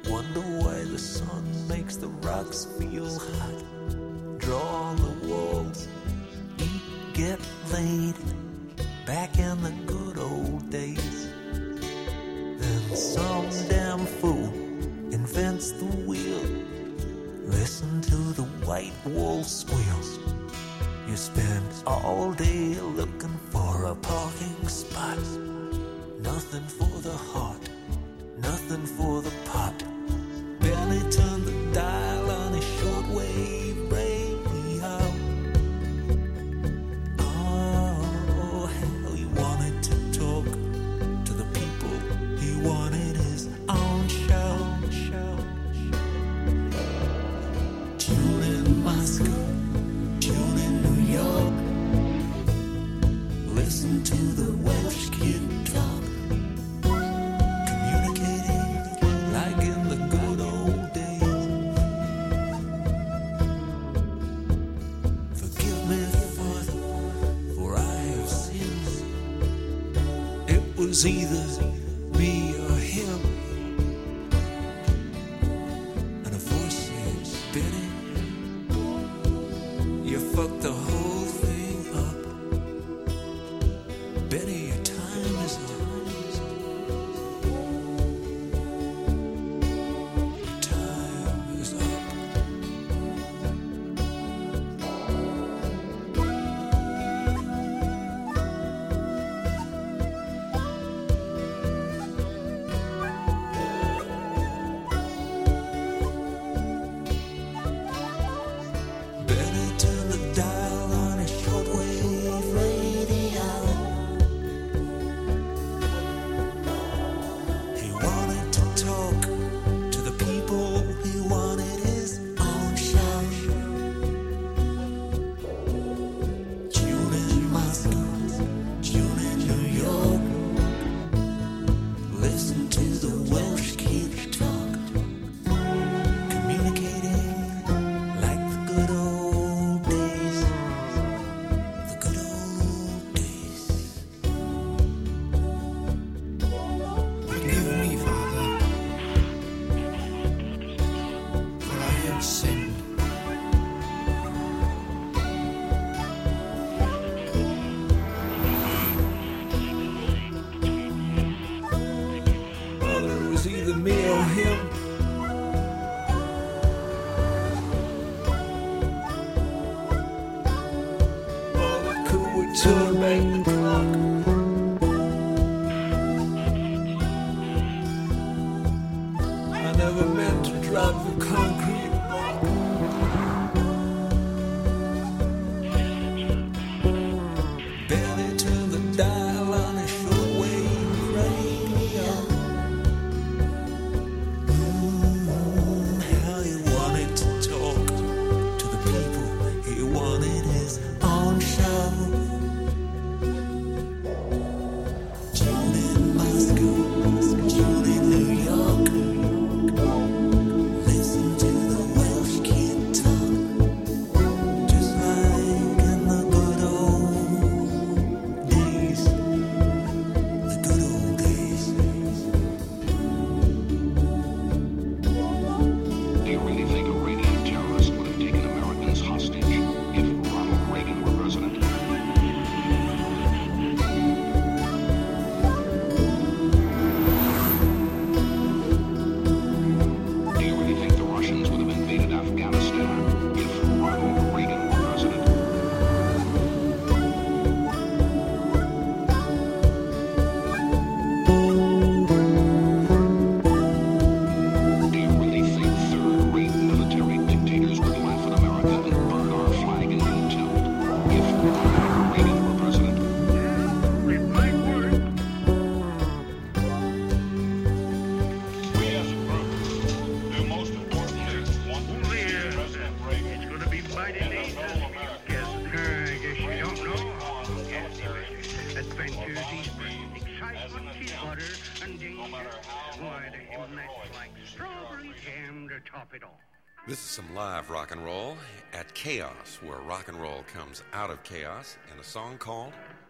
Wonder why the sun makes the rocks feel hot. Draw on the walls, eat, get laid, back in the good old days. Then some damn fool invents the wheel. Listen to the white wolf squeal. You spend all day looking for a parking spot. Nothing for the heart, nothing for the pot. Barely turn the dial on his shortwave radio. Oh, hell, he wanted to talk to the people. He wanted his own show. Tune in Moscow, tune in New York. Listen to the Welsh kid talk. Communicating like in the good old days. Forgive me, Father, for I have sinned. It was either me or him. And a voice says, Benny, you fucked the whole thing up. Benny, your time is up. Your time is up. Benny turned the dial on his shortwave radio. He wanted to talk to the people. He wanted his own show. Tune in Moscow, tune in New York. Listen to the Welsh kid talk. Communicating like the good old days. The good old days. Forgive me, Father, for I have sinned. Father, it was either me or him. All it could would turn back the clock. I never meant to drive the concrete block. Barely turned the dial on his shortwave radio. How he wanted to talk to the people. He wanted his own show. Tune in Moscow, tune in New York. Listen to the Welsh kid talk. Just like in the good old days. The good old days. Do you really think Iranian terrorists would have taken Americans hostage if Ronald Reagan were president? Do you really think the Russians would have invaded Afghanistan if Ronald Reagan were president? Do you really think third-rate military dictators would laugh at America and burn our flag in contempt if Ronald Reagan were president? It might work. We as a group do most important things. One, Only President Reagan. it's going to be mighty neat. Guess you don't know. Adventures, excitement, water, and danger. Why, the hymnets like strawberry jam to top it all. This is some live rock and roll at Chaos, where rock and roll comes out of chaos, and a song called